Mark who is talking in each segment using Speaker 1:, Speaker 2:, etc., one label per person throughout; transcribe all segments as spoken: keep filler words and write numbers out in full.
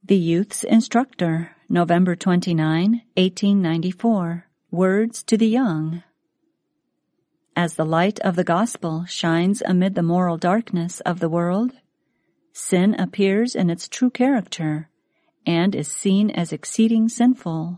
Speaker 1: The Youth's Instructor, November twenty-ninth, eighteen ninety-four. Words to the Young. As the light of the gospel shines amid the moral darkness of the world, sin appears in its true character and is seen as exceeding sinful.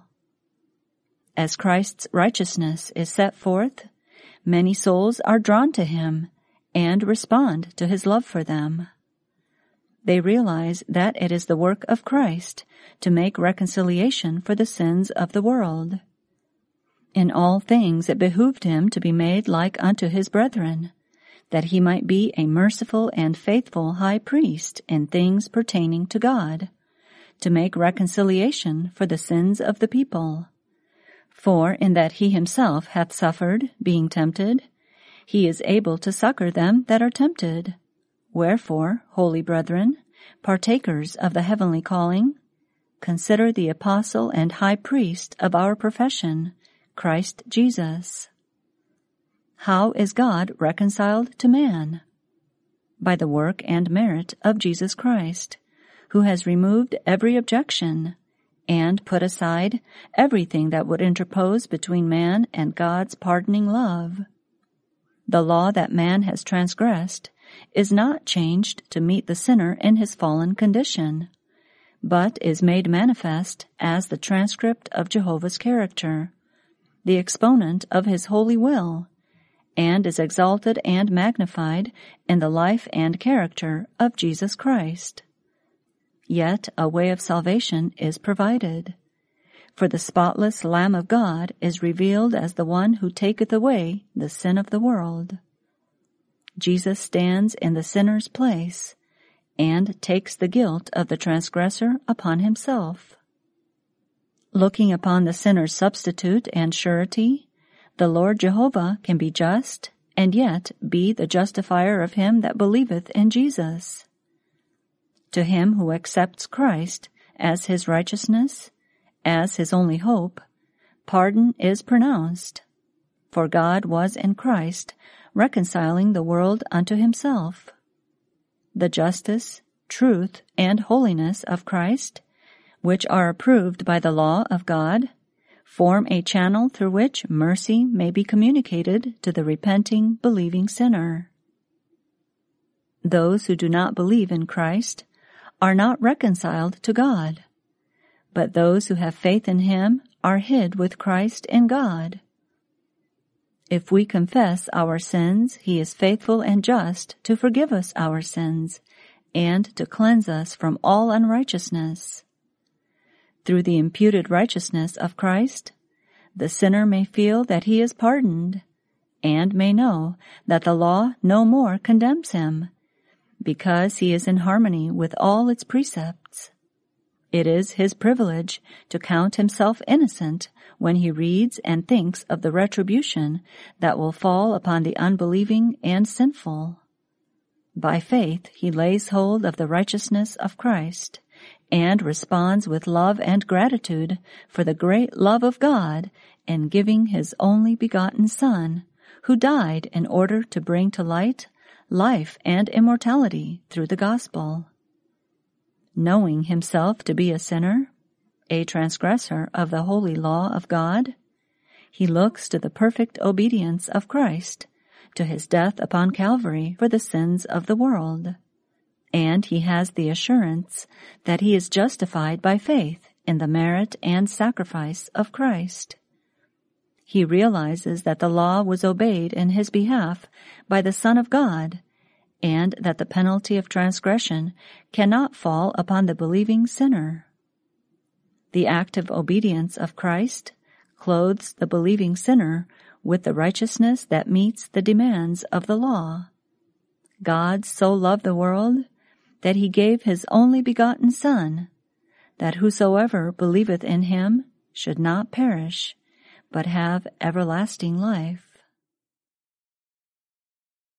Speaker 1: As Christ's righteousness is set forth, many souls are drawn to him and respond to his love for them. They realize that it is the work of Christ to make reconciliation for the sins of the world. In all things it behooved him to be made like unto his brethren, that he might be a merciful and faithful high priest in things pertaining to God, to make reconciliation for the sins of the people. For in that he himself hath suffered, being tempted, he is able to succor them that are tempted. Wherefore, holy brethren, partakers of the heavenly calling, consider the apostle and high priest of our profession, Christ Jesus. How is God reconciled to man? By the work and merit of Jesus Christ, who has removed every objection and put aside everything that would interpose between man and God's pardoning love. The law that man has transgressed is not changed to meet the sinner in his fallen condition, but is made manifest as the transcript of Jehovah's character, the exponent of his holy will, and is exalted and magnified in the life and character of Jesus Christ. Yet a way of salvation is provided, for the spotless Lamb of God is revealed as the one who taketh away the sin of the world. Jesus stands in the sinner's place and takes the guilt of the transgressor upon himself. Looking upon the sinner's substitute and surety, the Lord Jehovah can be just and yet be the justifier of him that believeth in Jesus. To him who accepts Christ as his righteousness, as his only hope, pardon is pronounced. For God was in Christ reconciling the world unto himself. The justice, truth, and holiness of Christ, which are approved by the law of God, form a channel through which mercy may be communicated to the repenting, believing sinner. Those who do not believe in Christ are not reconciled to God, but those who have faith in him are hid with Christ in God. If we confess our sins, he is faithful and just to forgive us our sins and to cleanse us from all unrighteousness. Through the imputed righteousness of Christ, the sinner may feel that he is pardoned and may know that the law no more condemns him, because he is in harmony with all its precepts. It is his privilege to count himself innocent when he reads and thinks of the retribution that will fall upon the unbelieving and sinful. By faith he lays hold of the righteousness of Christ and responds with love and gratitude for the great love of God in giving his only begotten Son, who died in order to bring to light life and immortality through the gospel. Knowing himself to be a sinner, a transgressor of the holy law of God, he looks to the perfect obedience of Christ, to his death upon Calvary for the sins of the world, and he has the assurance that he is justified by faith in the merit and sacrifice of Christ. He realizes that the law was obeyed in his behalf by the Son of God, and that the penalty of transgression cannot fall upon the believing sinner. The active obedience of Christ clothes the believing sinner with the righteousness that meets the demands of the law. God so loved the world that he gave his only begotten Son, that whosoever believeth in him should not perish, but have everlasting life.